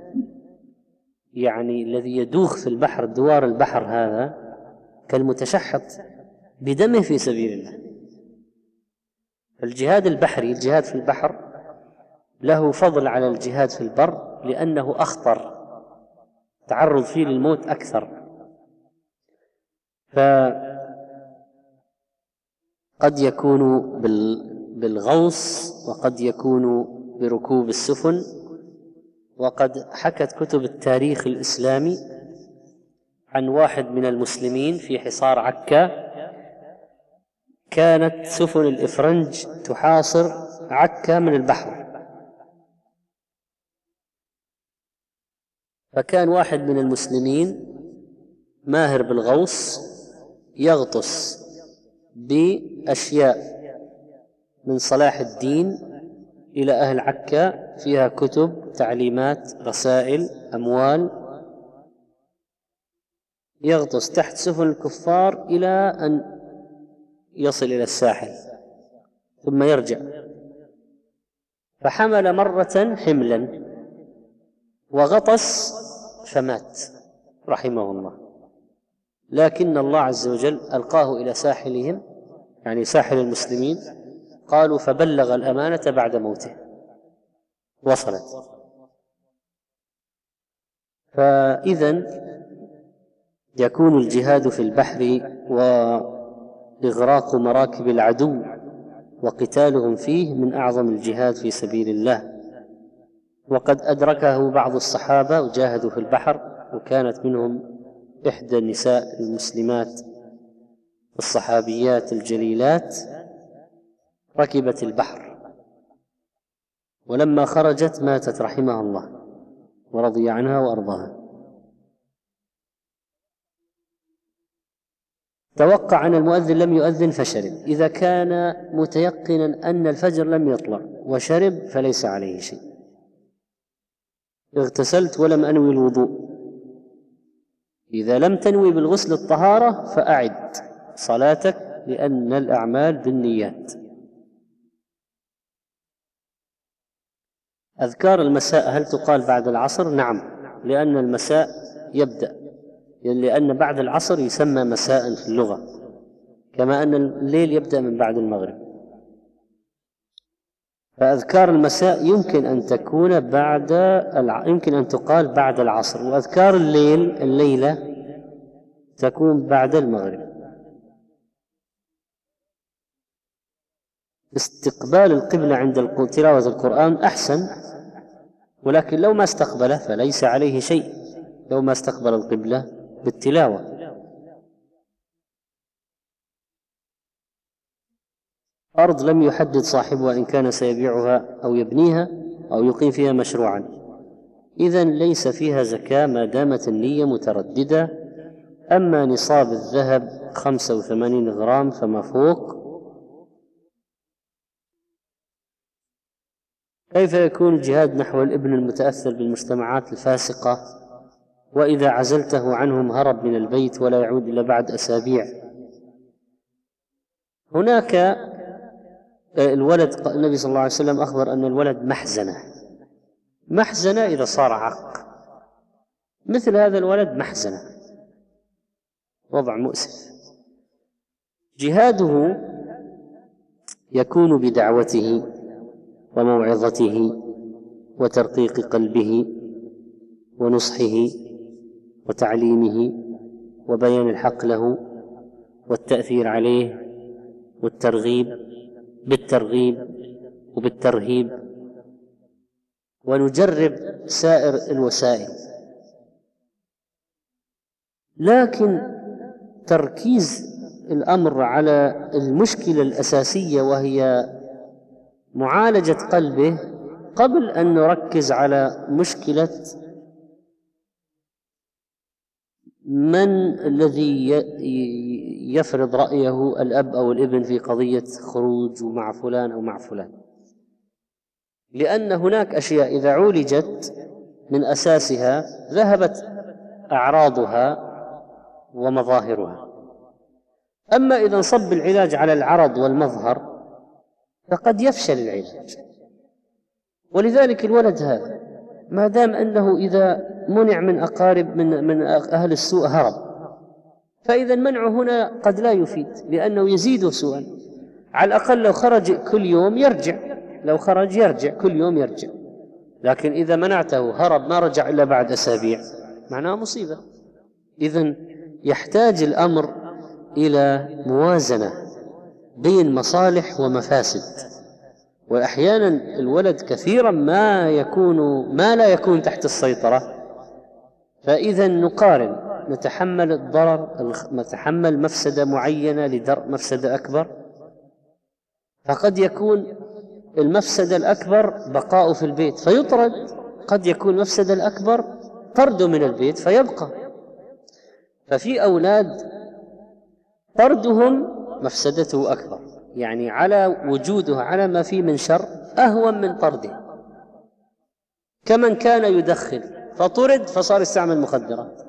يعني الذي يدوخ في البحر دوار البحر، هذا كالمتشحط بدمه في سبيل الله. الجهاد البحري، الجهاد في البحر، له فضل على الجهاد في البر، لأنه أخطر، تعرض فيه للموت أكثر. فقد يكون بالغوص، وقد يكون بركوب السفن. وقد حكت كتب التاريخ الإسلامي عن واحد من المسلمين في حصار عكا، كانت سفن الإفرنج تحاصر عكا من البحر، فكان واحد من المسلمين ماهر بالغوص يغطس بأشياء من صلاح الدين إلى أهل عكا فيها كتب، تعليمات، رسائل، أموال، يغطس تحت سفن الكفار إلى أن يصل إلى الساحل ثم يرجع. فحمل مرة حملا وغطس فمات رحمه الله، لكن الله عز وجل ألقاه إلى ساحلهم، يعني ساحل المسلمين، قالوا فبلغ الأمانة بعد موته، وصلت. فإذن يكون الجهاد في البحر وإغراق مراكب العدو وقتالهم فيه من أعظم الجهاد في سبيل الله، وقد أدركه بعض الصحابة وجاهدوا في البحر، وكانت منهم إحدى النساء المسلمات الصحابيات الجليلات ركبت البحر، ولما خرجت ماتت رحمها الله ورضي عنها وأرضاها. توقع أن المؤذن لم يؤذن فشرب، إذا كان متيقنا أن الفجر لم يطلع وشرب فليس عليه شيء. اغتسلت ولم أنوي الوضوء، إذا لم تنوي بالغسل الطهارة فأعد صلاتك، لأن الأعمال بالنيات. أذكار المساء هل تقال بعد العصر؟ نعم، لأن المساء يبدأ، لأن بعد العصر يسمى مساء في اللغة، كما أن الليل يبدأ من بعد المغرب. فأذكار المساء يمكن أن تكون يمكن أن تقال بعد العصر، وأذكار الليلة تكون بعد المغرب. استقبال القبلة عند تلاوة القرآن أحسن، ولكن لو ما استقبله فليس عليه شيء، لو ما استقبل القبلة بالتلاوة. أرض لم يحدد صاحبها إن كان سيبيعها أو يبنيها أو يقيم فيها مشروعا، إذن ليس فيها زكاة ما دامت النية مترددة. أما نصاب الذهب 85 غرام فما فوق. كيف يكون الجهاد نحو الابن المتأثر بالمجتمعات الفاسقة وإذا عزلته عنهم هرب من البيت ولا يعود إلا بعد أسابيع؟ هناك الولد، النبي صلى الله عليه وسلم أخبر أن الولد محزنة إذا صار عق، مثل هذا الولد محزنة، وضع مؤسف. جهاده يكون بدعوته وموعظته وترقيق قلبه ونصحه وتعليمه وبيان الحق له والتأثير عليه بالترغيب وبالترهيب، ونجرب سائر الوسائل. لكن تركيز الأمر على المشكلة الأساسية وهي معالجة قلبه قبل أن نركز على مشكلة من الذي يفرض رأيه، الأب أو الابن، في قضية خروج مع فلان أو مع فلان، لأن هناك أشياء إذا عولجت من أساسها ذهبت أعراضها ومظاهرها. أما إذا انصب العلاج على العرض والمظهر فقد يفشل العلاج. ولذلك الولد هذا ما دام أنه إذا منع من أقارب من أهل السوء هرب، فإذا منعه هنا قد لا يفيد، لأنه يزيد سوءا. على الأقل لو خرج كل يوم يرجع، كل يوم يرجع. لكن إذا منعته هرب ما رجع إلا بعد أسابيع، معناه مصيبة. إذن يحتاج الأمر إلى موازنة بين مصالح ومفاسد، وأحيانا الولد كثيرا ما لا يكون تحت السيطرة، فإذا نقارن، نتحمل الضرر، نتحمل مفسدة معينة لدرء مفسدة أكبر، فقد يكون المفسدة الأكبر بقاء في البيت فيطرد، قد يكون المفسدة الأكبر طرده من البيت فيبقى. ففي أولاد طردهم مفسدته أكبر، يعني على وجوده على ما فيه من شر أهون من طرده، كمن كان يدخن فطرد فصار يستعمل مخدرات.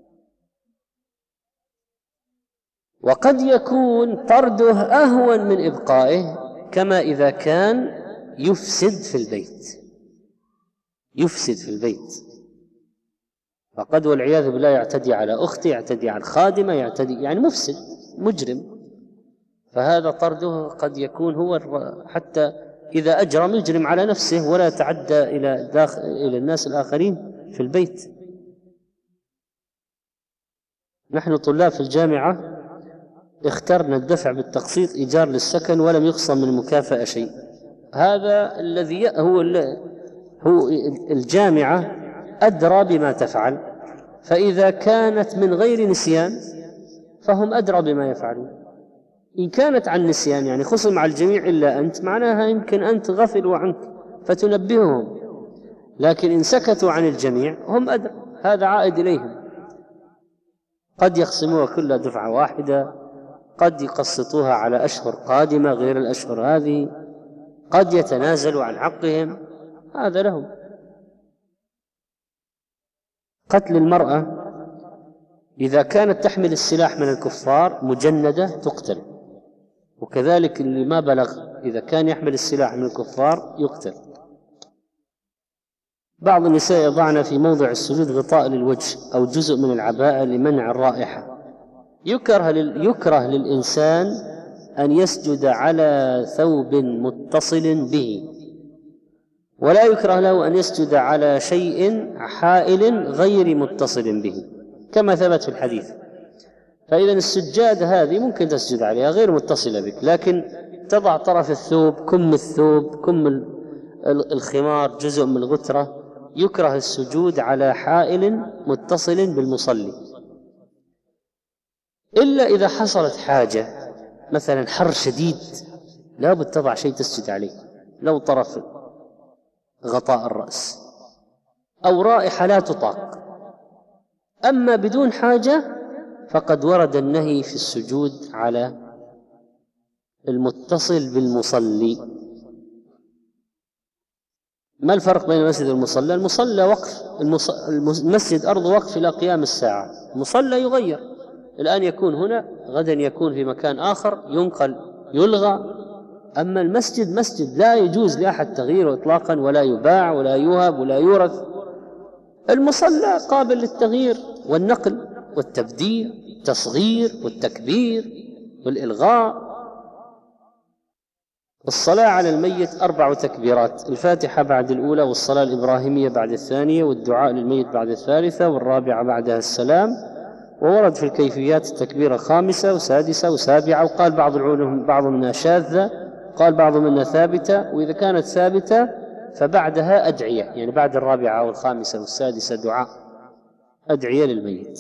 وقد يكون طرده أهون من إبقائه، كما إذا كان يفسد في البيت. فقد والعياذ بالله يعتدي على أخته، يعتدي على الخادمة، يعتدي يعني مفسد مجرم. فهذا طرده قد يكون هو حتى إذا أجرم يجرم على نفسه ولا يتعدى إلى الناس الآخرين في البيت. نحن طلاب في الجامعة اخترنا الدفع بالتقسيط إيجار للسكن ولم يخصم من المكافأة شيء. هذا الذي هو الجامعة أدرى بما تفعل، فإذا كانت من غير نسيان فهم أدرى بما يفعلون. إن كانت عن نسيان يعني خصم على الجميع إلا أنت، معناها يمكن أنت غفلوا عنك فتنبههم، لكن إن سكتوا عن الجميع هم أدرى، هذا عائد إليهم. قد يخصموها كلها دفعة واحدة، قد يقسطوها على أشهر قادمة غير الأشهر هذه، قد يتنازلوا عن حقهم، هذا لهم. قتل المرأة إذا كانت تحمل السلاح من الكفار مجندة تقتل، وكذلك اللي ما بلغ إذا كان يحمل السلاح من الكفار يقتل. بعض النساء يضعن في موضع السجود غطاء للوجه أو جزء من العباءة لمنع الرائحة. يكره للإنسان أن يسجد على ثوب متصل به، ولا يكره له أن يسجد على شيء حائل غير متصل به كما ثبت في الحديث. فإذا السجادة هذه ممكن تسجد عليها غير متصلة بك، لكن تضع طرف الثوب، كم الثوب، كم الخمار، جزء من الغترة. يكره السجود على حائل متصل بالمصلي، إلا إذا حصلت حاجة، مثلا حر شديد لابد تضع شيء تسجد عليه، لو طرف غطاء الرأس، أو رائحة لا تطاق. أما بدون حاجة فقد ورد النهي في السجود على المتصل بالمصلي. ما الفرق بين المسجد والمصلى؟ المصلى وقف، المسجد أرض وقف إلى قيام الساعة، المصلى يغير، الآن يكون هنا، غدا يكون في مكان آخر، ينقل، يلغى. أما المسجد مسجد لا يجوز لأحد تغييره إطلاقا، ولا يباع ولا يوهب ولا يورث. المصلى قابل للتغيير والنقل والتبديل، التصغير والتكبير والإلغاء. الصلاة على الميت 4 تكبيرات: الفاتحة بعد الأولى، والصلاة الإبراهيمية بعد الثانية، والدعاء للميت بعد الثالثة، والرابعة بعدها السلام. وورد في الكيفيات التكبيرة 5 و6 و7، وقال بعض منها شاذة، قال بعض منها ثابتة، وإذا كانت ثابتة فبعدها أدعية، يعني بعد الرابعة والخامسة والسادسة دعاء أدعية للميت.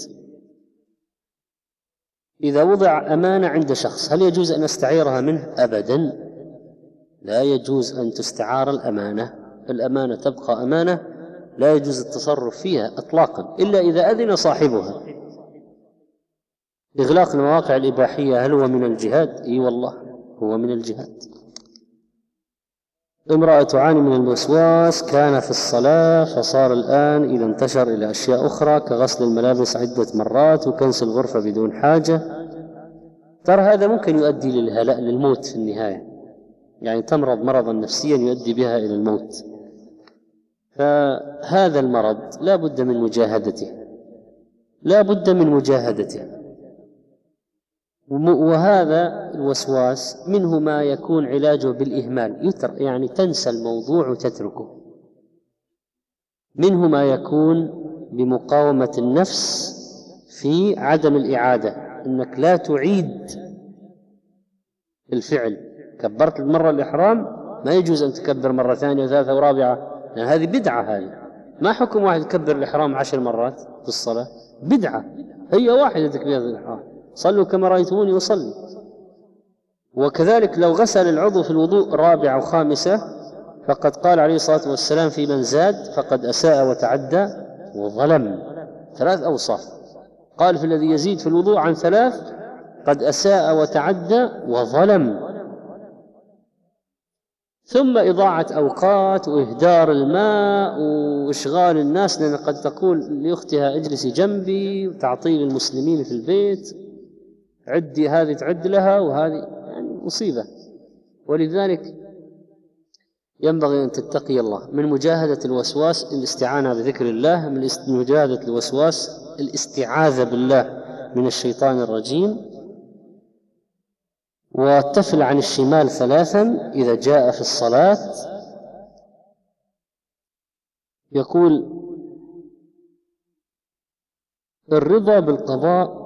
إذا وضع أمانة عند شخص هل يجوز أن أستعيرها منه؟ أبدا، لا يجوز أن تستعار الأمانة. الأمانة تبقى أمانة، لا يجوز التصرف فيها إطلاقا إلا إذا أذن صاحبها. إغلاق المواقع الإباحية هل هو من الجهاد؟ إي والله هو من الجهاد. امرأة تعاني من الوسواس، كان في الصلاة فصار الآن إذا انتشر إلى أشياء أخرى كغسل الملابس عدة مرات وكنس الغرفة بدون حاجة. ترى هذا ممكن يؤدي للموت في النهاية، يعني تمرض مرضا نفسيا يؤدي بها إلى الموت. فهذا المرض لا بد من مجاهدته، لا بد من مجاهدته. وهذا الوسواس منه ما يكون علاجه بالإهمال، يعني تنسى الموضوع وتتركه. منه ما يكون بمقاومة النفس في عدم الإعادة، أنك لا تعيد الفعل. كبرت المرة الإحرام ما يجوز أن تكبر مرة ثانية وثالثة ورابعة، لأن هذه بدعة. هذه ما حكم واحد يكبر الإحرام 10 مرات في الصلاة؟ بدعة، هي واحدة تكبير الإحرام، صلوا كما رأيتموني أصلي. وكذلك لو غسل العضو في الوضوء 4 و5 فقد قال عليه الصلاة والسلام في من زاد فقد أساء وتعدى وظلم. 3 أوصاف قال في الذي يزيد في الوضوء عن 3: قد أساء وتعدى وظلم. ثم إضاعة أوقات وإهدار الماء وإشغال الناس، لأن قد تقول لأختها اجلسي جنبي، وتعطيل المسلمين في البيت، عدي هذه تعد لها وهذه، يعني مصيبة. ولذلك ينبغي أن تتقي الله من مجاهدة الوسواس الاستعانة بذكر الله، من مجاهدة الوسواس الاستعاذة بالله من الشيطان الرجيم، والتفل عن الشمال 3 إذا جاء في الصلاة. يقول: الرضا بالقضاء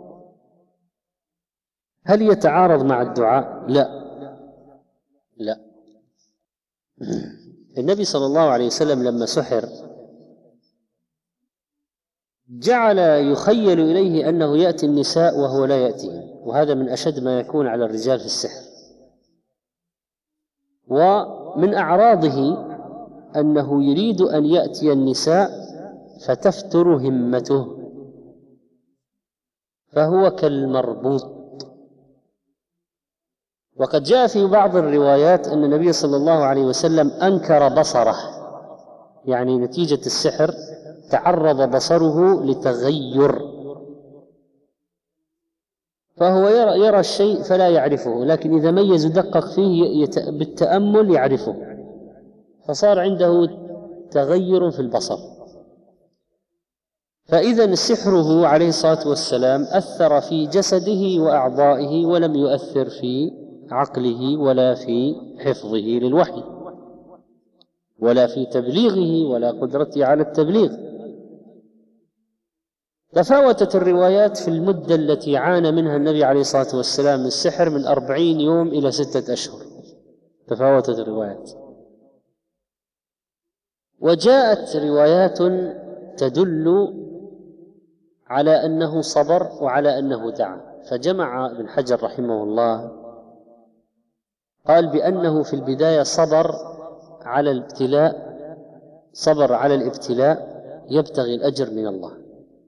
هل يتعارض مع الدعاء؟ لا. النبي صلى الله عليه وسلم لما سحر جعل يخيل إليه أنه يأتي النساء وهو لا يأتيهم، وهذا من أشد ما يكون على الرجال في السحر. ومن أعراضه أنه يريد أن يأتي النساء فتفتر همته، فهو كالمربوط. وقد جاء في بعض الروايات أن النبي صلى الله عليه وسلم أنكر بصره، يعني نتيجة السحر تعرض بصره لتغير، فهو يرى الشيء فلا يعرفه، لكن إذا ميز ودقق فيه بالتأمل يعرفه، فصار عنده تغير في البصر. فإذا سحره عليه الصلاة والسلام أثر في جسده وأعضائه، ولم يؤثر في عقله ولا في حفظه للوحي ولا في تبليغه ولا قدرته على التبليغ. تفاوتت الروايات في المدة التي عانى منها النبي عليه الصلاة والسلام من السحر، من 40 يوم إلى 6 أشهر، تفاوتت الروايات. وجاءت روايات تدل على أنه صبر وعلى أنه دعا. فجمع ابن حجر رحمه الله قال بأنه في البداية صبر على الابتلاء يبتغي الأجر من الله،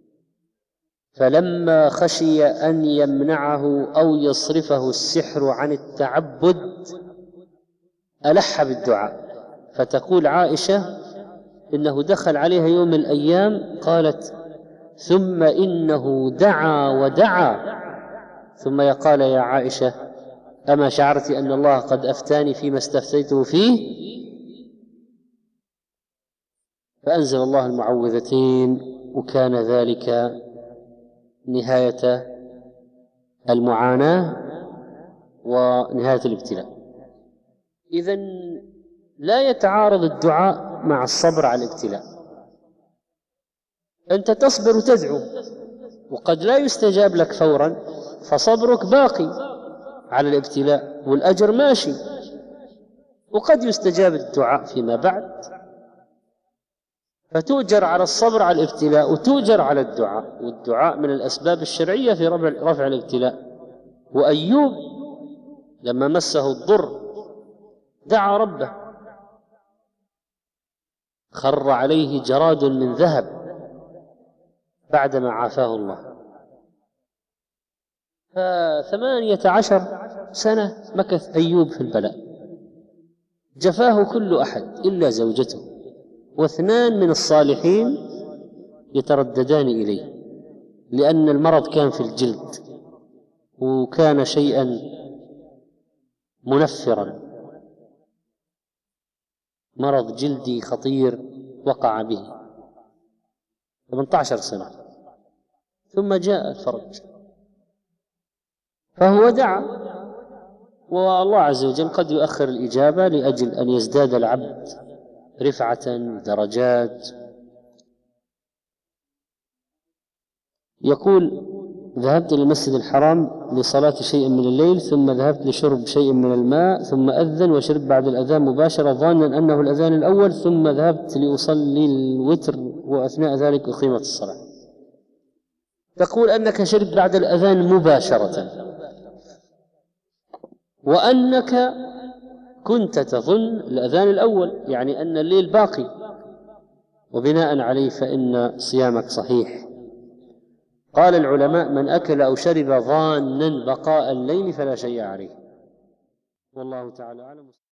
فلما خشي أن يمنعه أو يصرفه السحر عن التعبد ألح بالدعاء. فتقول عائشة إنه دخل عليها يوم من الأيام قالت: ثم إنه دعا ودعا، ثم يقال: يا عائشة أما شعرت أن الله قد أفتاني فيما استفتيته فيه؟ فأنزل الله المعوذتين، وكان ذلك نهاية المعاناة ونهاية الابتلاء. إذن لا يتعارض الدعاء مع الصبر على الابتلاء. أنت تصبر وتدعو، وقد لا يستجاب لك فورا، فصبرك باقي على الابتلاء والأجر ماشي، وقد يستجاب الدعاء فيما بعد، فتؤجر على الصبر على الابتلاء وتؤجر على الدعاء. والدعاء من الأسباب الشرعية في رفع الابتلاء. وأيوب لما مسه الضر دعا ربه، خر عليه جراد من ذهب بعدما عافاه الله. 18 سنة مكث أيوب في البلاء، جفاه كل أحد إلا زوجته، و2 من الصالحين يترددان إليه، لأن المرض كان في الجلد، وكان شيئا منفرا، مرض جلدي خطير وقع به. 18 سنة ثم جاء الفرج، فهو دعا، والله عز وجل قد يؤخر الإجابة لأجل أن يزداد العبد رفعة درجات. يقول: ذهبت إلى المسجد الحرام لصلاة شيء من الليل، ثم ذهبت لشرب شيء من الماء، ثم أذن وشربت بعد الأذان مباشرة ظانا أنه الأذان الأول، ثم ذهبت لأصلي الوتر، وأثناء ذلك أقيمت الصلاة. تقول أنك شربت بعد الأذان مباشرة، وأنك كنت تظن الأذان الأول، يعني أن الليل باقي، وبناء عليه فإن صيامك صحيح. قال العلماء: من أكل أو شرب ظانا بقاء الليل فلا شيء عليه، والله تعالى أعلم.